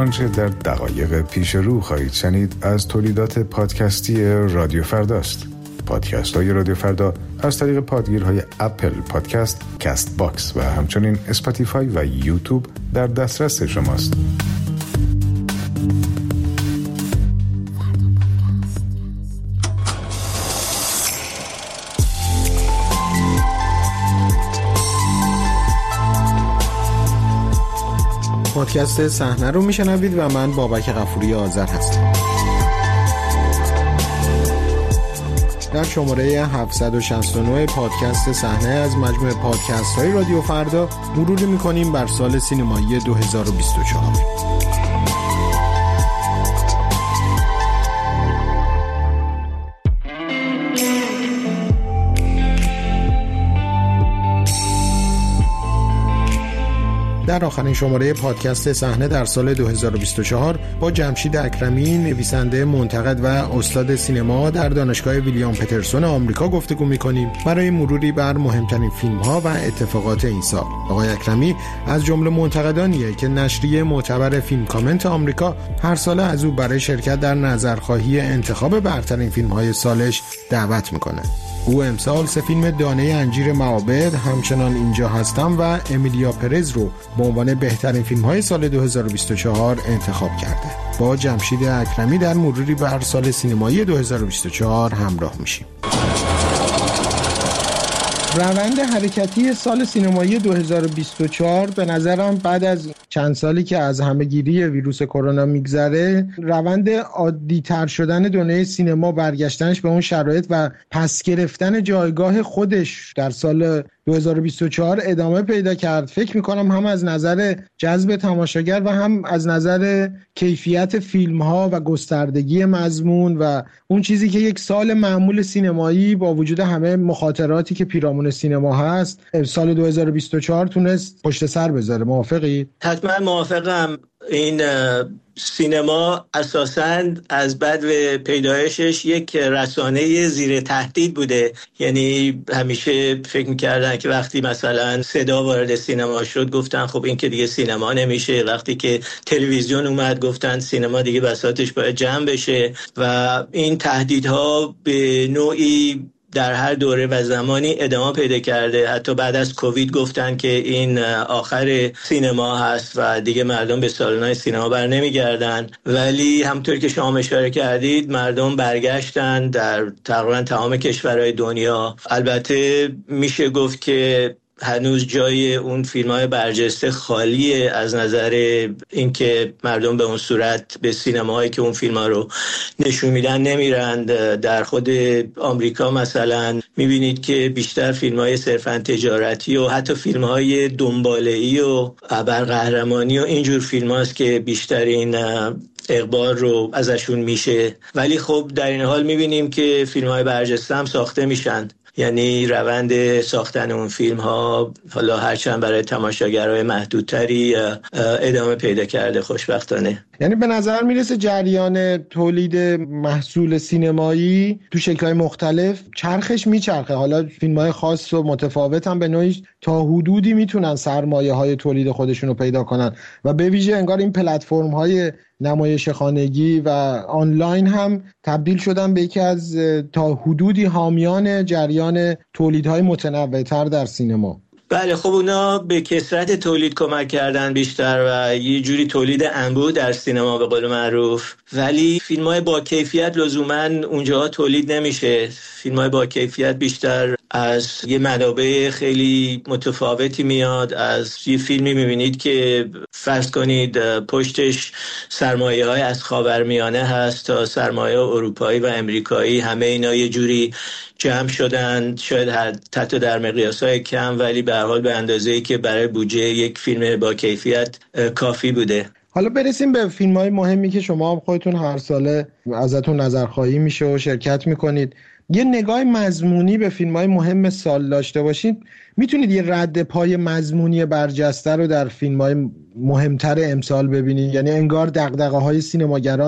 آنچه در دقایق پیش رو خواهید شنید از تولیدات پادکستی رادیو فرداست. پادکست های رادیو فردا از طریق پادگیرهای اپل پادکست، کست باکس و همچنین اسپاتیفای و یوتیوب در دسترس شماست. پادکست صحنه رو میشنوید و من بابک غفوری آذر هستم. در شماره 769 پادکست صحنه از مجموعه پادکست های رادیو فردا مروری میکنیم بر سال سینمایی 2024. در آخرین شماره پادکست صحنه در سال 2024 با جمشید اکرمی، نویسنده، منتقد و استاد سینما در دانشگاه ویلیام پترسون آمریکا گفتگو می‌کنیم برای مروری بر مهمترین فیلم‌ها و اتفاقات این سال. آقای اکرمی از جمله منتقدانیه که نشریه معتبر فیلم کامنت آمریکا هر سال از او برای شرکت در نظرخواهی انتخاب برترین فیلم‌های سالش دعوت می‌کنه. او امسال 3 فیلم دانه انجیر معابد، همچنان اینجا هستم و امیلیا پرز رو به عنوان بهترین فیلم‌های سال 2024 انتخاب کرده. با جمشید اکرمی در مروری بر سال سینمایی 2024 همراه میشیم. روند حرکتی سال سینمایی 2024 به نظرم بعد از چند سالی که از همه‌گیری ویروس کرونا میگذره، روند عادی تر شدن دنیای سینما، برگشتنش به اون شرایط و پس گرفتن جایگاه خودش در سال 2024 ادامه پیدا کرد. فکر میکنم هم از نظر جذب تماشاگر و هم از نظر کیفیت فیلم ها و گستردگی مضمون و اون چیزی که یک سال معمول سینمایی با وجود همه مخاطراتی که پیرامون سینما هست، سال 2024 تونست پشت سر بذاره. موافقی؟ حتما موافقم. این سینما اساساً از بدو پیدایشش یک رسانه زیر تهدید بوده. یعنی همیشه فکر می‌کردن که وقتی مثلا صدا وارد سینما شد گفتن خب این که دیگه سینما نمیشه، وقتی که تلویزیون اومد گفتن سینما دیگه بساطش باید جمع بشه و این تهدیدها به نوعی در هر دوره و زمانی ادامه پیدا کرده. حتی بعد از کووید گفتن که این آخر سینما هست و دیگه مردم به سالن‌های سینما بر نمیگردن، ولی همونطور که شما اشاره کردید مردم برگشتن در تقریبا تمام کشورهای دنیا. البته میشه گفت که هنوز جای اون فیلم‌های برجسته خالیه از نظر اینکه مردم به اون صورت به سینماهایی که اون فیلم‌ها رو نشون میدن نمیرند. در خود آمریکا مثلا میبینید که بیشتر فیلم‌های صرفاً تجارتی و حتی فیلم‌های دنباله‌ای و ابرقهرمانی و اینجور فیلم‌هاست که بیشترین اقبال رو ازشون میشه. ولی خب در این حال میبینیم که فیلم‌های برجسته هم ساخته میشن. یعنی روند ساختن اون فیلم ها حالا هرچند برای تماشاگرای محدودتری ادامه پیدا کرده خوشبختانه. یعنی به نظر میرسه جریان تولید محصول سینمایی تو شکل‌های مختلف چرخش میچرخه. حالا فیلم‌های خاص و متفاوت هم به نوعی تا حدودی میتونن سرمایه‌های تولید خودشون رو پیدا کنن و به ویژه انگار این پلتفرم‌های نمایش خانگی و آنلاین هم تبدیل شدن به یکی از تا حدودی حامیان جریان تولیدهای متنوع‌تر در سینما. بله خب اونا به کثرت تولید کمک کردن بیشتر و یه جوری تولید انبوه در سینما به قول معروف، ولی فیلم‌های با کیفیت لزوماً اونجا تولید نمیشه. فیلم‌های با کیفیت بیشتر از یه منابع خیلی متفاوتی میاد. از یه فیلمی میبینید که فرض کنید پشتش سرمایه‌های از خاورمیانه هست تا سرمایه اروپایی و امریکایی، همه اینا یه جوری جمع شدن، شاید حتی در مقیاس‌های کم ولی به هر حال به اندازه‌ای که برای بودجه یک فیلم با کیفیت کافی بوده. حالا برسیم به فیلم‌های مهمی که شما خودتون هر ساله ازتون نظرخواهی میشه و شرکت میکنید. یه نگاه مضمونی به فیلم‌های مهم سال داشته باشید، میتونید یه رد پای مضمونی برجسته رو در فیلم‌های مهمتر امسال ببینید؟ یعنی انگار دغدغه‌های سینماگران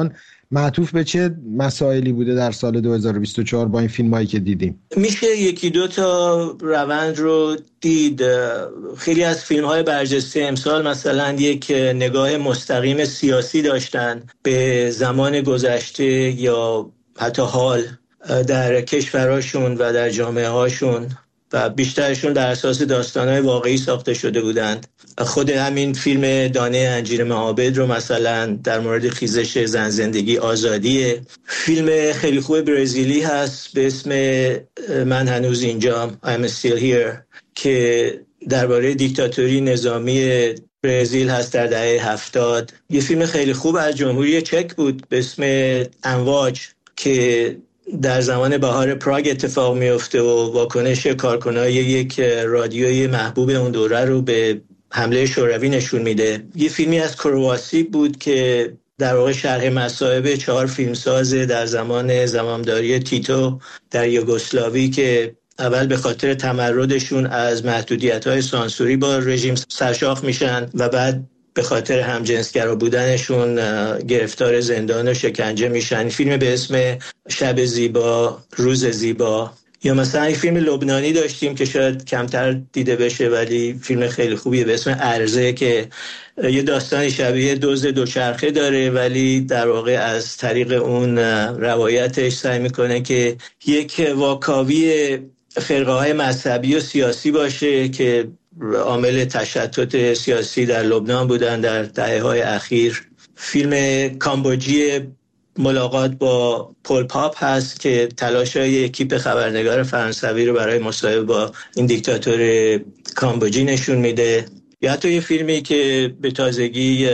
معطوف به چه مسائلی بوده در سال 2024 با این فیلمایی که دیدیم؟ میشه یکی دو تا روند رو دید. خیلی از فیلم‌های برجسته امسال مثلا یک نگاه مستقیم سیاسی داشتن به زمان گذشته یا حتی حال در کشورهاشون و در جامعه هاشون و بیشترشون در اساس داستان‌های واقعی ساخته شده بودند. خود همین فیلم دانه انجیر معابد رو مثلا در مورد خیزش زن زندگی آزادیه. فیلم خیلی خوب برزیلی هست به اسم من هنوز اینجام I'm still here که درباره دیکتاتوری نظامی برزیل هست در دهه 70. یه فیلم خیلی خوب از جمهوری چک بود به اسم امواج که در زمان بهار پراگ اتفاق میفته و واکنش کارکنای یک رادیوی محبوب اون دوره رو به حمله شوروی نشون میده. یه فیلمی از کرواسی بود که در واقع شرح مصائب 4 فیلمساز در زمان زمامداری تیتو در یوگسلاوی که اول به خاطر تمردشون از محدودیت‌های سانسوری با رژیم سرشاخ میشن و بعد به خاطر همجنسگرا بودنشون گرفتار زندان و شکنجه میشن. فیلم به اسم شب زیبا روز زیبا. یا مثلا یک فیلم لبنانی داشتیم که شاید کمتر دیده بشه ولی فیلم خیلی خوبیه به اسم ارزه که یه داستانی شبیه دزد دوچرخه داره ولی در واقع از طریق اون روایتش سعی میکنه که یک واکاوی فرقه‌های مذهبی و سیاسی باشه که عامل تشتت سیاسی در لبنان بودن در دهه‌های اخیر. فیلم کامبوجی ملاقات با پول پاپ هست که تلاش‌های اکیپ خبرنگار فرانسوی رو برای مصاحبه با این دیکتاتور کامبوجی نشون میده. یا حتی یه فیلمی که به تازگی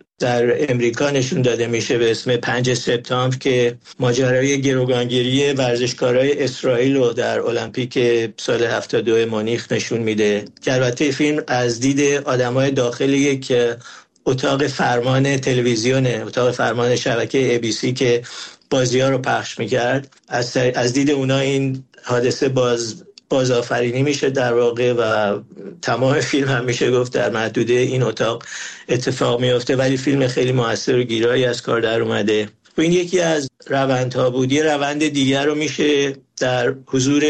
در امریکا نشون داده میشه به اسم 5 سپتامبر که ماجرای گروگانگیری ورزشکارای اسرائیل رو در المپیک سال 72 مونیخ نشون میده که البته فیلم از دید آدمای داخل یک اتاق فرمان تلویزیونه، اتاق فرمان شبکه ABC که بازی‌ها رو پخش میکرد، از دید اونا این حادثه بازآفرینی میشه در واقع و تمام فیلم هم میشه گفت در محدوده این اتاق اتفاق میفته ولی فیلم خیلی موثر و گیرایی از کار در اومده. و این یکی از روندها بود. یه روند دیگر رو میشه در حضور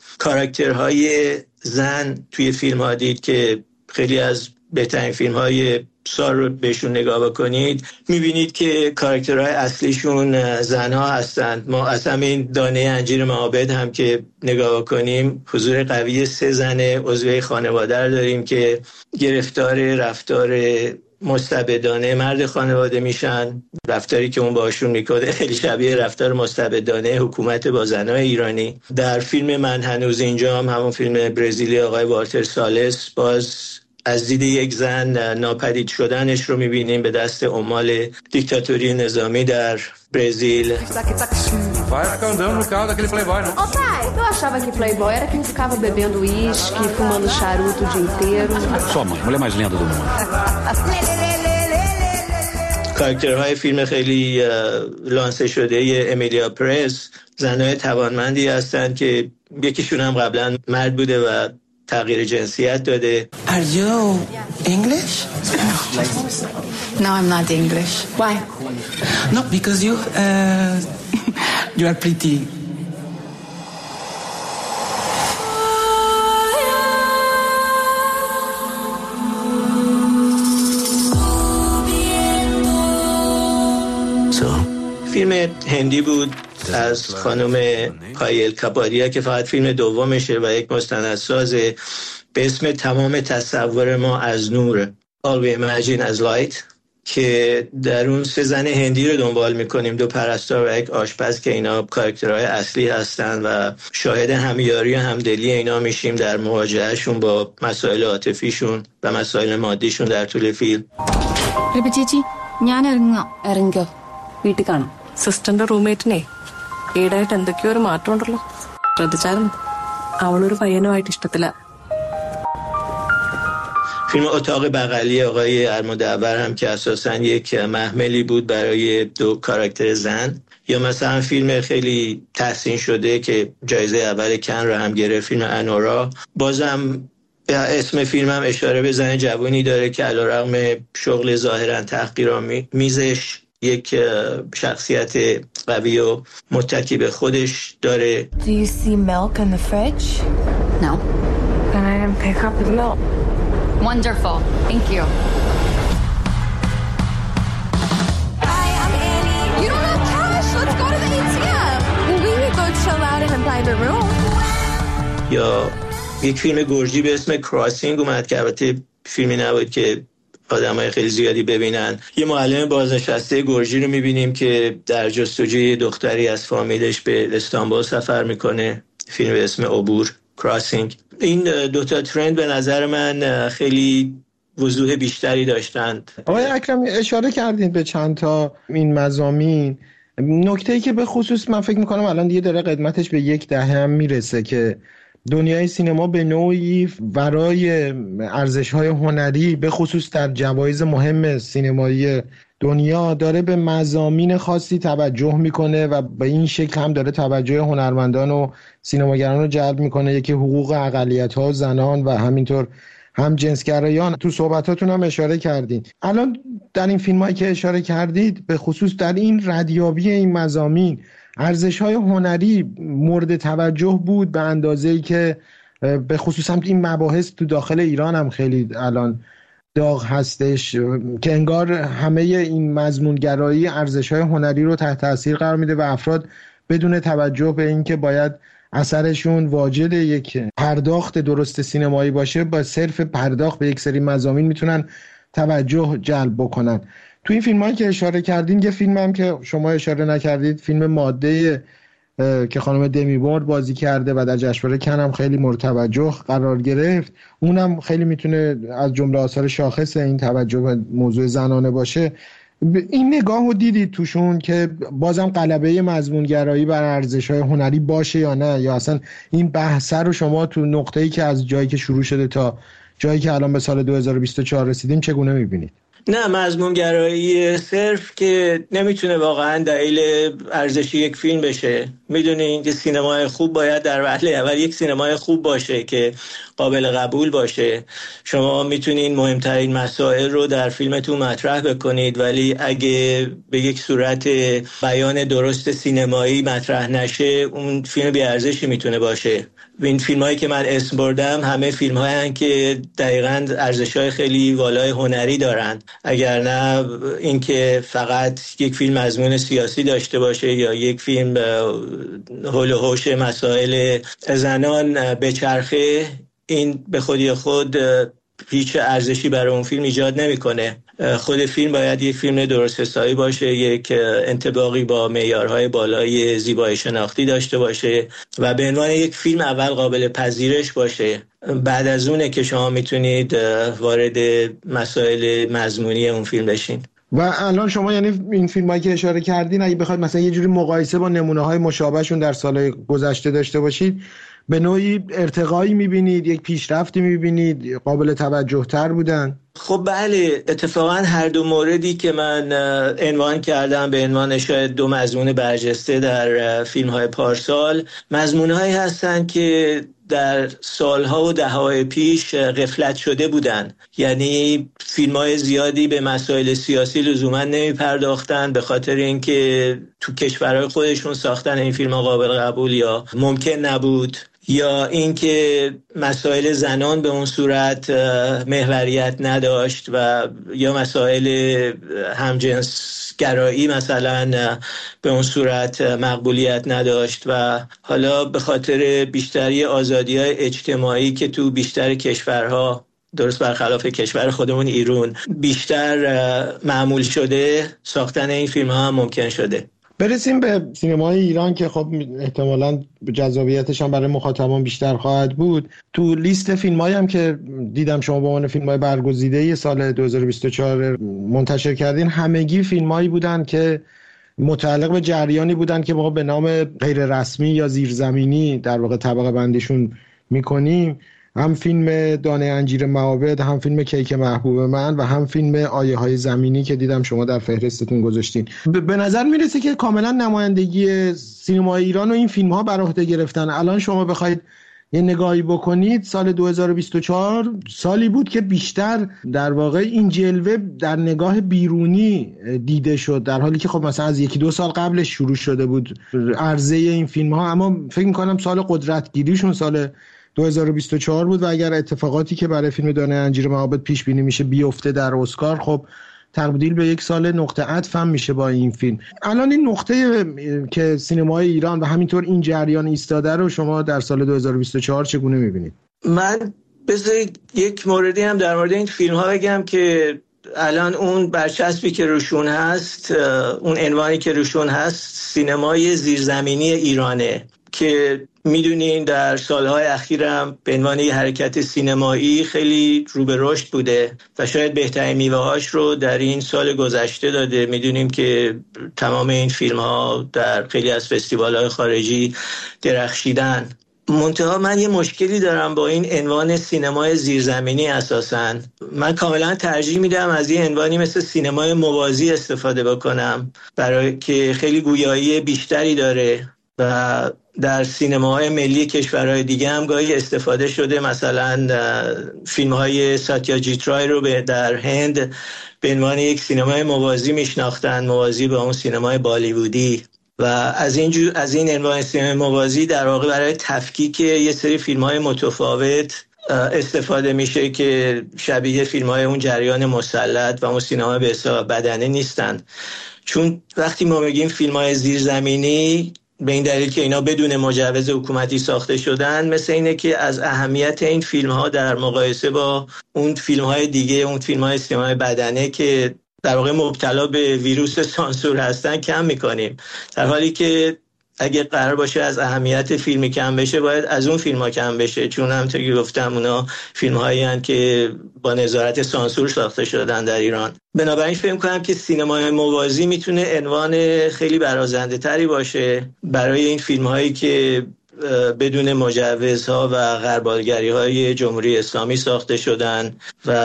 کاراکترهای زن توی فیلم ها دید که خیلی از بهترین فیلم های سال رو بهشون نگاه بکنید میبینید که کاراکترهای اصلیشون زنها هستند. ما از همین دانه انجیر معابد هم که نگاه بکنیم حضور قوی 3 زن عضوه خانواده داریم که گرفتار رفتار مستبدانه مرد خانواده میشن. رفتاری که اون باشون میکنه خیلی شبیه رفتار مستبدانه حکومت با زنای ایرانی. در فیلم من هنوز اینجام، همون فیلم برزیلی آقای والتر سالس، باز از دید یک زن ناپدید شدنش رو میبینیم به دست عمال دیکتاتوری نظامی در برزیل. Vai ficar andando no carro daquele playboy, não? Ô pai, eu achava que playboy era quem ficava bebendo uísque, fumando charuto o dia inteiro. Sua mãe, mulher mais linda do mundo. کاراکترهای فیلم خیلی لانسه شده امیلیا پرز زنای توانمندی هستن که یکیشون هم قبلا مرد بوده و تغییر جنسیت داده. Are you English? No, I'm not English. Why? No, because you are pretty. فیلم هندی بود از خانم کایل کپادیا که فقط فیلم دومشه و یک مستندسازه به اسم تمام تصور ما از نور، All we imagine as light، که در اون 3 زن هندی رو دنبال میکنیم، 2 پرستار و 1 آشپز که اینا کاراکترهای اصلی هستن و شاهد همیاری و همدلی اینا میشیم در مواجههشون با مسائل عاطفیشون و مسائل മാദിشون در طول فیلم. ചേച്ചി ഞാൻ ഇറങ്ങോ വീട്ടിൽ കാണാം. സിസ്റ്ററിന്റെ റൂംമേറ്റിനെ ഈടായിട്ട് എന്തൊക്കെയോ ഒരു മാറ്റം ഉണ്ടല്ലോ, ശ്രദ്ധിച്ചാലും അവളൊരു പയ്യനുമായിട്ട് ഇഷ്ടത്തില്ല. فیلم اتاق بغلی آقای المدور هم که اساساً یک محملی بود برای 2 کاراکتر زن. یا مثلا فیلم خیلی تحسین شده که جایزه اول کن رو هم گرفت، فیلم انورا. بازم اسم فیلم هم اشاره به زن جوانی داره که علیرغم شغل ظاهراً تحقیرآمیزش یک شخصیت قوی و متکی به خودش داره. Do you see milk in the fridge? No. Then I didn't pick up the milk. Wonderful. Thank you. Hi, I'm Annie. You don't have cash. Let's go to the ATM. Well, we could go chill out in a private room. یا یک فیلم گرجی به اسم کراسینگ اومد که البته فیلمی نبود که آدمای خیلی زیادی ببینن. یه معلم بازنشسته گرجی رو میبینیم که در جستجوی دختری از فامیلش به استانبول سفر میکنه. فیلم به اسم عبور، کراسینگ. این دوتا ترند به نظر من خیلی وضوح بیشتری داشتند. آقای اکرمی اشاره کردید به چند تا این مضامین. نکته‌ای که به خصوص من فکر میکنم الان دیگه داره قدمتش به 10 هم میرسه که دنیای سینما به نوعی ورای ارزش‌های هنری به خصوص در جوایز مهم سینمایی دنیا داره به مضامین خاصی توجه میکنه و به این شکل هم داره توجه هنرمندان و سینماگران رو جلب میکنه. یکی حقوق اقلیت‌ها و زنان و همینطور هم جنسگرایان. تو صحبتاتون هم اشاره کردین. الان در این فیلمایی که اشاره کردید به خصوص در این ردیابی این مضامین ارزش‌های هنری مورد توجه بود به اندازه‌ای که به خصوص هم این مباحث تو داخل ایران هم خیلی الان داغ هستش که انگار همه این مضمونگرایی ارزش‌های هنری رو تحت تاثیر قرار میده و افراد بدون توجه به اینکه باید اثرشون واجد یک پرداخت درست سینمایی باشه با صرف پرداخت به یک سری مضامین میتونن توجه جلب بکنن. تو این فیلمایی که اشاره کردین یه فیلم هم که شما اشاره نکردید، فیلم ماده که خانم دمی مور بازی کرده و در جشنواره کن هم خیلی مورد توجه قرار گرفت، اونم خیلی میتونه از جمله آثار شاخص این توجه به موضوع زنانه باشه. این نگاه رو دیدید توشون که بازم غلبه مضمونگرایی بر ارزش‌های هنری باشه یا نه، یا اصلا این بحث رو شما تو نقطه‌ای که از جایی که شروع شده تا جایی که الان به سال 2024 رسیدیم چگونه می‌بینید؟ نه، مضمونگرایی صرف که نمیتونه واقعا دلیل ارزشی یک فیلم بشه. میدونین که سینمای خوب باید در وهله اول یک سینمای خوب باشه که قابل قبول باشه. شما میتونین مهمترین مسائل رو در فیلمتون مطرح بکنید ولی اگه به یک صورت بیان درست سینمایی مطرح نشه اون فیلم بی‌ارزشی میتونه باشه. این فیلمایی که من اسم بردم همه فیلم‌هایی هستند که دقیقاً ارزش‌های خیلی والای هنری دارن. اگر نه اینکه فقط یک فیلم مضمون سیاسی داشته باشه یا یک فیلم هول و هوش مسائل زنان بچرخه، این به خودی خود هیچ ارزشی برای اون فیلم ایجاد نمیکنه. خود فیلم باید یک فیلم درست حسابی باشه، یک انطباقی با معیارهای بالای زیبایی شناختی داشته باشه و به عنوان یک فیلم اول قابل پذیرش باشه. بعد از اونه که شما میتونید وارد مسائل مضمونی اون فیلم بشین. و الان شما یعنی این فیلمایی که اشاره کردین اگه بخواید مثلا یه جوری مقایسه با نمونه‌های مشابهشون در سال‌های گذشته داشته باشید، به نوعی ارتقایی می‌بینید، یک پیشرفتی می‌بینید، قابل توجه‌تر بودن؟ خب بله، اتفاقا هر دو موردی که من عنوان کردم به عنوان شاید دو مضمون برجسته در فیلم‌های پارسال، مضمون‌هایی هستند که در سالها و دهه‌های پیش غفلت شده بودن. یعنی فیلم‌های زیادی به مسائل سیاسی لزوما نمی‌پرداختن به خاطر اینکه تو کشورهای خودشون ساختن این فیلم‌ها قابل قبول یا ممکن نبود، یا اینکه مسائل زنان به اون صورت محوریت نداشت و یا مسائل همجنسگرایی مثلا به اون صورت مقبولیت نداشت و حالا به خاطر بیشتری آزادی‌های اجتماعی که تو بیشتر کشورها درست برخلاف کشور خودمون ایران بیشتر معمول شده، ساختن این فیلم‌ها هم ممکن شده. برسیم به سینمای ایران که خب احتمالاً جذابیتش هم برای مخاطبان بیشتر خواهد بود. تو لیست فیلمایی هم که دیدم شما به عنوان فیلم‌های برگزیده سال 2024 منتشر کردین، همگی فیلمایی بودن که متعلق به جریانی بودن که ما به نام غیر رسمی یا زیرزمینی در واقع طبقه بندیشون میکنیم. هم فیلم دانه انجیر معابد، هم فیلم کیک محبوب من و هم فیلم آیه های زمینی که دیدم شما در فهرستتون گذاشتین. به نظر میرسه که کاملا نمایندگی سینمای ایران و این فیلم ها بر عهده گرفتن. الان شما بخواید یه نگاهی بکنید سال 2024 سالی بود که بیشتر در واقع این جلوه در نگاه بیرونی دیده شد، در حالی که خب مثلا از 1-2 سال قبلش شروع شده بود عرضه این فیلم ها. اما فکر میکنم سال قدرتگیریشون سال 2024 بود و اگر اتفاقاتی که برای فیلم دانه انجیر معابد پیش بینی میشه بیفته در اسکار، خب تبدیل به یک سال نقطه عطف هم میشه با این فیلم. الان این نقطه که سینمای ایران و همینطور این جریان ایستاده رو شما در سال 2024 چگونه میبینید؟ من بذارید یک موردی هم در مورد این فیلم ها بگم که الان اون برچسبی که روشون هست، اون عنوانی که روشون هست سینمای زیرزمینی ایرانه که میدونین در سالهای اخیرم به عنوان یه حرکت سینمایی خیلی رو به رشد بوده و شاید بهترین میوه‌هاش رو در این سال گذشته داده. میدونیم که تمام این فیلم‌ها در خیلی از فستیوال‌های خارجی درخشیدن. منتها من یه مشکلی دارم با این عنوان سینمای زیرزمینی. اساساً من کاملا ترجیح میدم از یه عنوانی مثل سینمای موازی استفاده بکنم، برای که خیلی گویایی بیشتری داره و در سینماهای ملی کشورهای دیگه هم گاهی استفاده شده. مثلا فیلم‌های ساتیاجیت رای رو در هند به عنوان یک سینمای موازی میشناختن، موازی به اون سینمای بالیوودی، و از این عنوان سینمای موازی در واقع برای تفکیک یه سری فیلم‌های متفاوت استفاده میشه که شبیه فیلم‌های اون جریان مسلط و اون سینما به حساب بدنه نیستن. چون وقتی ما میگیم فیلم‌های زیرزمینی به این دلیل که اینا بدون مجوز حکومتی ساخته شدن، مثل اینه که از اهمیت این فیلم‌ها در مقایسه با اون فیلم‌های دیگه، اون فیلم‌های سینمای بدنه که در واقع مبتلا به ویروس سانسور هستن کم می‌کنیم، در حالی که اگه قرار باشه از اهمیت فیلمی کم بشه باید از اون فیلم‌ها کم بشه، چون همونطور که گفتم اونا فیلم‌هایی هستند که با نظارت سانسور ساخته شدن در ایران. بنابراین فکر می‌کنم که سینمای موازی میتونه عنوان خیلی برازنده‌تری باشه برای این فیلم‌هایی که بدون مجوزها و غربالگری‌های جمهوری اسلامی ساخته شدن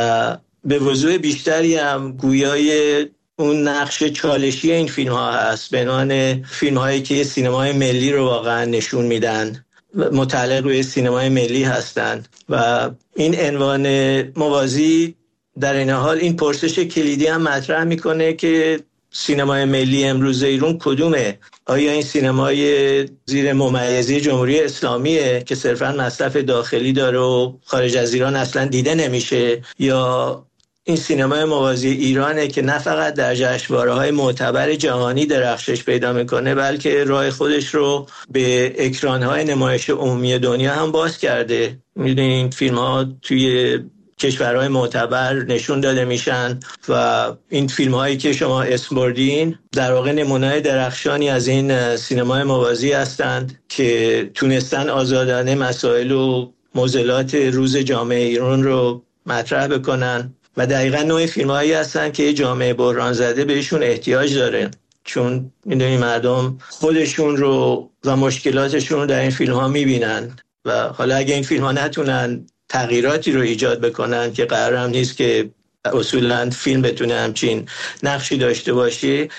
و به وضوح بیشتری هم گویای اون نقش چالشی این فیلم ها هست به عنوان فیلم هایی که سینمای ملی رو واقعا نشون میدن، متعلق به سینمای ملی هستند. و این عنوان موازی در این حال این پرسش کلیدی هم مطرح میکنه که سینمای ملی امروز ایران کدومه؟ آیا این سینمای زیر ممیزی جمهوری اسلامیه که صرفاً مصرف داخلی داره و خارج از ایران اصلا دیده نمیشه، یا این سینمای موازی ایرانه که نه فقط در جشنواره‌های معتبر جهانی درخشش پیدا میکنه بلکه راه خودش رو به اکران‌های نمایش عمومی دنیا هم باز کرده؟ میدونید این فیلم‌ها توی کشورهای معتبر نشون داده میشن و این فیلم‌هایی که شما اسم بردین در واقع نمونه درخشانی از این سینمای موازی هستند که تونستن آزادانه مسائل و معضلات روز جامعه ایران رو مطرح بکنن و دقیقاً نوع فیلم‌هایی هستن که جامعه بحران زده بهشون احتیاج داره، چون میدونی مردم خودشون رو و مشکلاتشون رو در این فیلم‌ها میبینن و حالا اگه این فیلم‌ها نتونن تغییراتی رو ایجاد بکنن که قرار هم نیست که اصولاً فیلم بتونه همچین نقشی داشته باشه،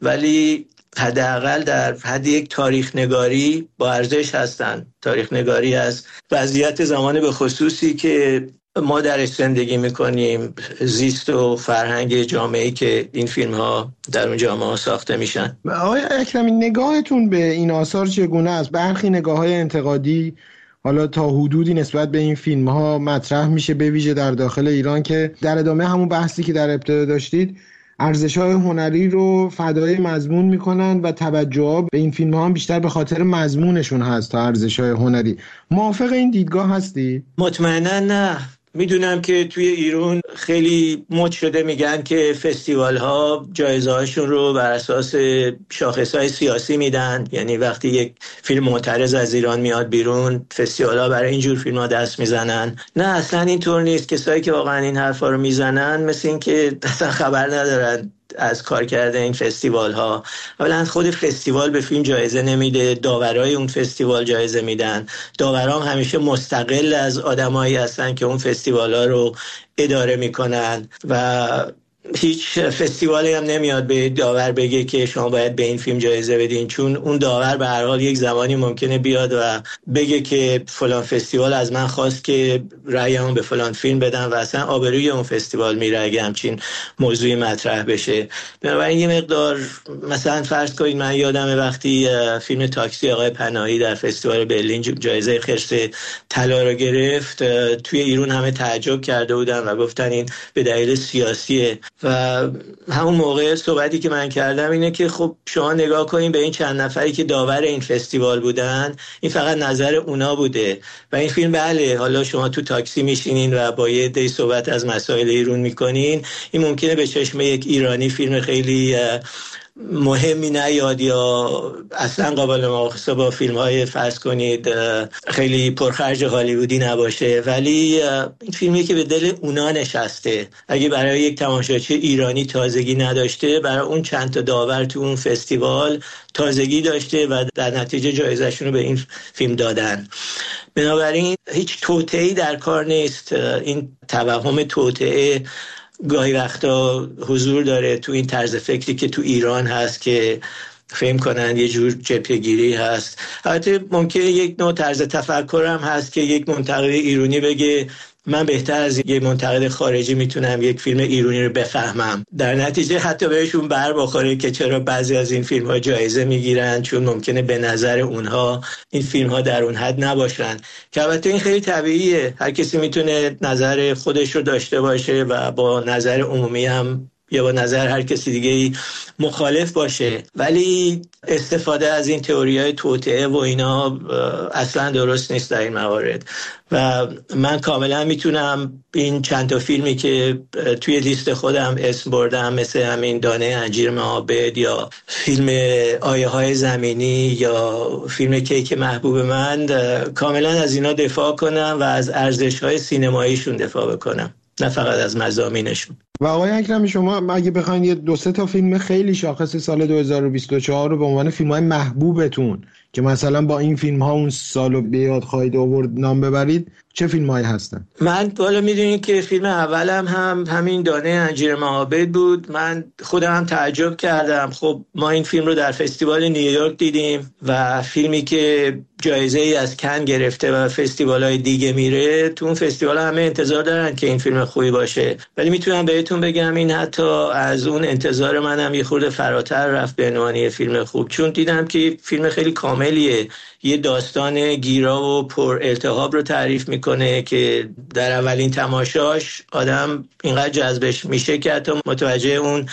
ولی حداقل در حد یک تاریخ نگاری با ارزش هستن. تاریخ نگاری از وضعیت زمان به خصوصی که ما درش زندگی میکنیم، زیست و فرهنگ جامعه‌ای که این فیلم ها در اون جامعه ساخته میشن. آقای اکرمی نگاهتون به این آثار چگونه است؟ برخی نگاه های انتقادی حالا تا حدودی نسبت به این فیلم ها مطرح میشه، به ویژه در داخل ایران، که در ادامه همون بحثی که در ابتدا داشتید ارزش‌های هنری رو فدای مضمون میکنن و توجه به این فیلم ها هم بیشتر به خاطر مضمونشون هست تا ارزش‌های هنری. موافق این دیدگاه هستی؟ مطمئنا نه. میدونم که توی ایران خیلی مد شده میگن که فستیوال ها جایزه هاشون رو بر اساس شاخص های سیاسی میدن، یعنی وقتی یک فیلم معترض از ایران میاد بیرون فستیوال ها برای اینجور فیلم ها دست میزنن. نه اصلا اینطور نیست. کسایی که واقعا این حرفا رو میزنن مثل این که اصلا خبر ندارن از کار کرده این فستیوال ها. اولا خود فستیوال به فیلم جایزه نمیده، داورای اون فستیوال جایزه میدن. داوران همیشه مستقل از آدمایی هستن که اون فستیوال ها رو اداره میکنن و هیچ فستیوالی هم نمیاد به داور بگه که شما باید به این فیلم جایزه بدین، چون اون داور به هر حال یک زمانی ممکنه بیاد و بگه که فلان فستیوال از من خواست که رأیمو به فلان فیلم بدم و اصلا آبروی اون فستیوال میره اگه همچین موضوعی مطرح بشه. بنابراین یه مقدار مثلا فرض کنید من یادمه وقتی فیلم تاکسی آقای پناهی در فستیوال برلین جایزه خرس طلا رو گرفت، توی ایران همه تعجب کرده بودن و گفتن این به دلیل سیاسیه. و همون موقع صحبتی که من کردم اینه که خب شما نگاه کنین به این چند نفری که داور این فستیوال بودن، این فقط نظر اونا بوده و این فیلم بله حالا شما تو تاکسی میشینین و با یه عده صحبت از مسائل ایران میکنین، این ممکنه به چشم یک ایرانی فیلم خیلی مهمی نیاد یا اصلا قابل مقایسه با فیلم‌های فرض کنید خیلی پرخرج هالیوودی نباشه، ولی این فیلمی که به دل اونا نشسته. اگه برای یک تماشاچی ایرانی تازگی نداشته، برای اون چند تا داور تو اون فستیوال تازگی داشته و در نتیجه جایزه‌شون رو به این فیلم دادن. بنابراین هیچ توطئه‌ای در کار نیست. این توهم توطئه گاهی وقتا حضور داره تو این طرز فکری که تو ایران هست که فهم کنن یه جور جبهه‌گیری هست. البته ممکنه یک نوع طرز تفکر هم هست که یک منتقد ایرانی بگه من بهتر از یه منتقد خارجی میتونم یک فیلم ایرانی رو بفهمم، در نتیجه حتی بهشون بر بخوره که چرا بعضی از این فیلم ها جایزه میگیرن، چون ممکنه به نظر اونها این فیلم ها در اون حد نباشن، که البته این خیلی طبیعیه. هر کسی میتونه نظر خودش رو داشته باشه و با نظر عمومی هم یا با نظر هر کسی دیگه مخالف باشه، ولی استفاده از این تئوری‌های توطئه و اینا اصلا درست نیست در این موارد. و من کاملا میتونم این چند تا فیلمی که توی لیست خودم اسم بردم، مثل همین دانه انجیر معابد یا فیلم آیه های زمینی یا فیلم کیک محبوب من، کاملا از اینا دفاع کنم و از ارزش‌های سینماییشون دفاع بکنم، نه فقط از مضامینشون. و آقای اکرمی شما اگه بخواید یه 2-3 تا فیلم خیلی شاخص سال 2024 رو به عنوان فیلم‌های محبوبتون که مثلا با این فیلم‌ها اون سالو به یاد خواهید آورد نام ببرید، چه فیلم‌هایی هستن؟ من بالا میدونید که فیلم اولم همین دانه انجیر معابد بود. من خودم هم تعجب کردم. خب ما این فیلم رو در فستیوال نیویورک دیدیم و فیلمی که جایزه ای از کن گرفته و فستیوال‌های دیگه میره، تو اون فستیوال همه انتظار دارن که این فیلم خوبی باشه، ولی میتونم بهتون بگم این حتی از اون انتظار منم یه خورده فراتر رفت به عنوان فیلم خوب، چون دیدم که فیلم خیلی کاملیه. یه داستان گیرا و پر التهاب رو تعریف میکنه که در اولین تماشاش آدم اینقدر جذبش میشه که حتی متوجه اون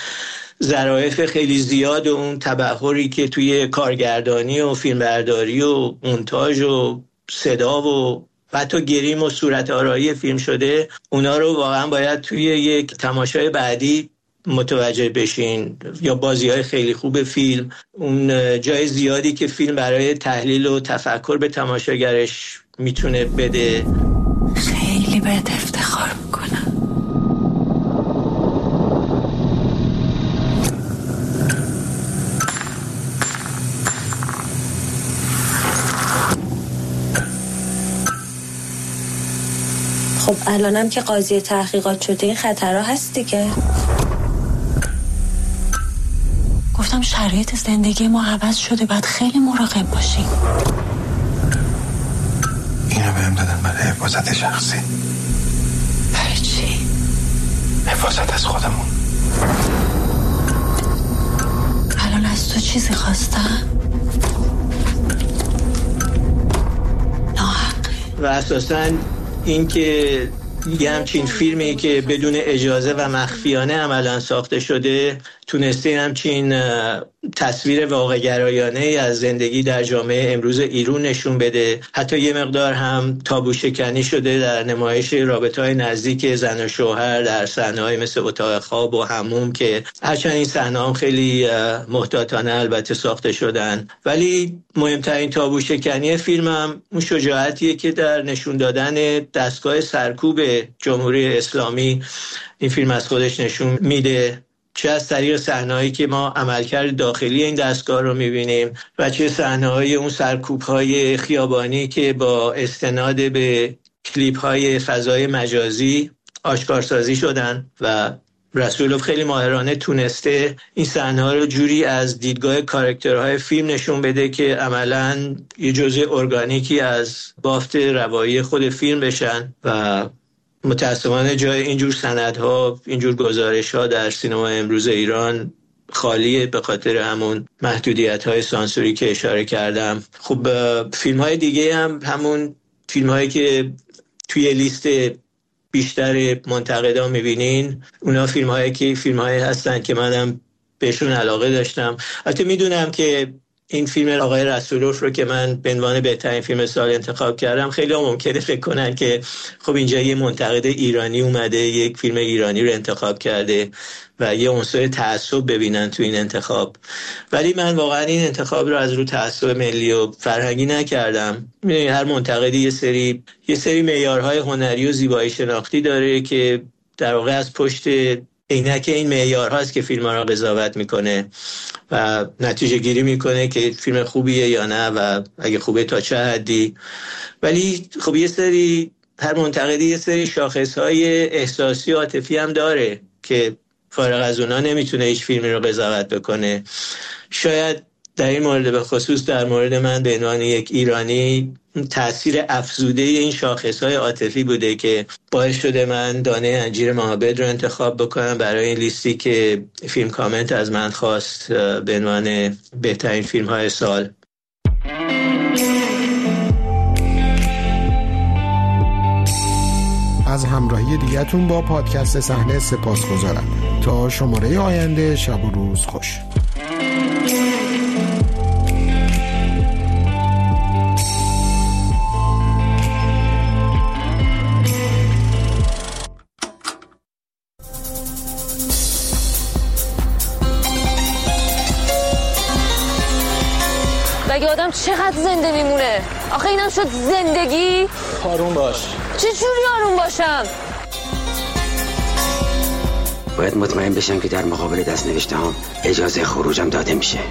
ظرافت خیلی زیاد و اون تبحری که توی کارگردانی و فیلمبرداری و مونتاژ و صدا و حتی گریم و صورت آرایی فیلم شده، اونا رو واقعا باید توی یک تماشای بعدی متوجه بشین، یا بازی‌های خیلی خوب فیلم، اون جای زیادی که فیلم برای تحلیل و تفکر به تماشاگرش میتونه بده. خیلی بهت افتخار میکنم. خب الانم که قاضی تحقیقات شده این خطرها هست دیگه. گفتم شرایط زندگی ما عوض شده، باید خیلی مراقب باشیم. اینو بهم دادن برای حفاظت شخصی. برای چی؟ حفاظت از خودمون. الان از تو چیزی خواستم؟ و اساساً این که یه همچین فیلمی که بدون اجازه و مخفیانه عملاً ساخته شده تونسته همچین تصویر واقع‌گرایانه از زندگی در جامعه امروز ایران نشون بده. حتی یه مقدار هم تابو شکنی شده در نمایش رابطه‌های نزدیک زن و شوهر در صحنه‌های مثل اتاق خواب و حموم، که هرچند این صحنه‌ها خیلی محتاطانه البته ساخته شدن، ولی مهمترین تابو شکنی فیلم هم اون شجاعتیه که در نشون دادن دستگاه سرکوب جمهوری اسلامی این فیلم از خودش نشون میده، چه از طریق صحنه‌هایی که ما عملکرد داخلی این دستگاه رو می‌بینیم و چه صحنه‌های اون سرکوب‌های خیابانی که با استناد به کلیپ‌های فضای مجازی آشکارسازی شدن و رسولوف خیلی ماهرانه تونسته این صحنه‌ها رو جوری از دیدگاه کاراکترهای فیلم نشون بده که عملاً یه جزء ارگانیکی از بافت روایی خود فیلم بشن و متأسفانه جای اینجور سندها، اینجور گزارش‌ها در سینما امروز ایران خالیه به خاطر همون محدودیت‌های سانسوری که اشاره کردم. خب فیلم‌های دیگه هم همون فیلم‌هایی که توی لیست بیشتر منتقدا می‌بینین، اونا فیلم‌هایی هستن که منم بهشون علاقه داشتم. البته میدونم که این فیلم آقای رسولوف رو که من به عنوان بهترین فیلم سال انتخاب کردم، خیلی ها ممکنه فکر کنن که خب اینجا یه منتقد ایرانی اومده یک فیلم ایرانی رو انتخاب کرده و یه عنصر تعصب ببینن تو این انتخاب، ولی من واقعا این انتخاب رو از رو تعصب ملی و فرهنگی نکردم. می‌دونید هر منتقدی یه سری معیارهای هنری و زیبایی شناختی داره که در واقع از پشت عینک این معیارهاست که فیلم‌ها را قضاوت میکنه و نتیجه گیری میکنه که فیلم خوبیه یا نه و اگه خوبه تا چه حدی. ولی خب هر منتقدی یه سری شاخصهای احساسی و عاطفی هم داره که فارغ از اونا نمیتونه هیچ فیلمی رو قضاوت بکنه. شاید در این مورد به خصوص در مورد من به عنوان یک ایرانی تأثیر افزوده این شاخصهای عاطفی بوده که باعث شده من دانه انجیر معابد رو انتخاب بکنم برای این لیستی که فیلم کامنت از من خواست به عنوان بهترین فیلم‌های سال. از همراهی دیگه‌تون با پادکست صحنه سپاسگزارم. تا شماره آینده شب و روز خوش. مگه آدم چقدر زنده میمونه؟ آخه اینم شد زندگی؟ آروم باش. چجوری آروم باشم؟ باید مطمئن بشم که در مقابل دست‌نوشته هم اجازه خروجم داده میشه.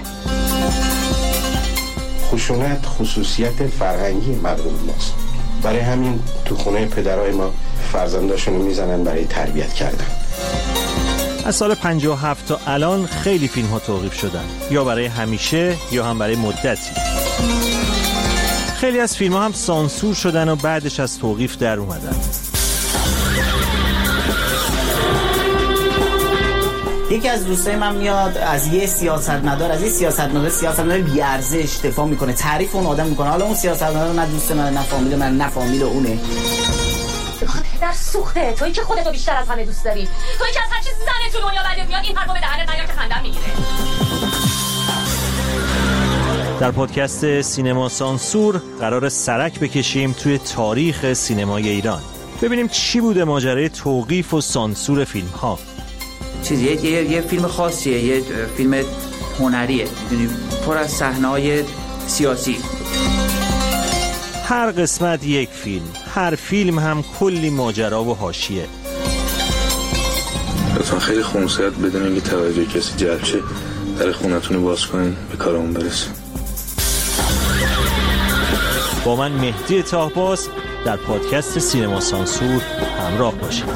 خشونت خصوصیت فرهنگی مردم ماست، برای همین تو خونه پدرای ما فرزنداشونو میزنن برای تربیت کردن. از سال 57 تا الان خیلی فیلم ها توقیف شدن، یا برای همیشه یا هم برای مدتی. خیلی از فیلم ها هم سانسور شدن و بعدش از توقیف در اومدن. یکی از دوستای من میاد از یه سیاستمدار بی‌ارزش دفاع میکنه، تعریف اون آدم میکنه، حالا اون سیاستمدار نه دوست من، نه فامیل من، نه فامیل اونه. در سوخته تویی که خودتو بیشتر از همه دوست داری، تویی که از هر چیز زنه تو دنیا بدت میاد این حرفو به دهنت نیار که خندم میگیره. در پادکست سینما سانسور قرار سرک بکشیم توی تاریخ سینمای ایران، ببینیم چی بوده ماجرای توقیف و سانسور فیلم ها. یه فیلم خاصیه، یه فیلم هنریه، میدونی، پر از صحنه‌های سیاسی. هر قسمت یک فیلم، هر فیلم هم کلی ماجرا و حاشیه. لطفا خیلی خونسرد بدون اینکه توجه کسی جلب شه در خونتون رو باز کنین به کارمون برسیم. با من مهدی طاهباز در پادکست سینما سانسور همراه باشید.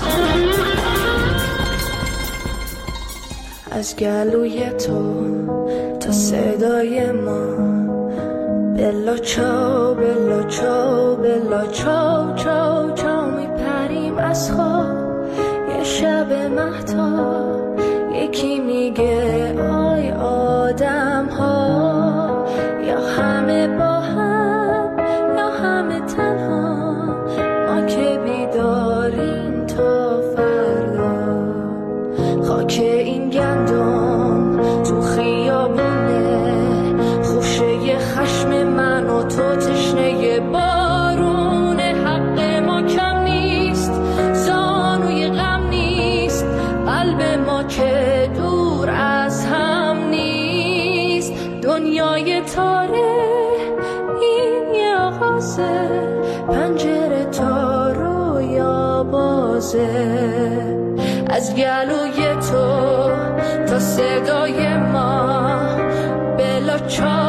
از گلوی تو تا صدای ما، بلا چاو بلا چاو بلا چاو چاو چاو میپریم از خواب یه شب مهتاب. یکی میگه آی آدم ها، یا همه با هم یا همه تنها، ما که بیداریم تا فردا. خاک این گندم تو خیابونه، خوشه خشم من و تو تشنه بارونه. حق ما کم نیست، زانوی غم نیست، قلب ما که دور از هم نیست. دنیای تاره این یه آغازه، پنجره تا رویا بازه. از گلوی تو تا صدای ما، بلا چا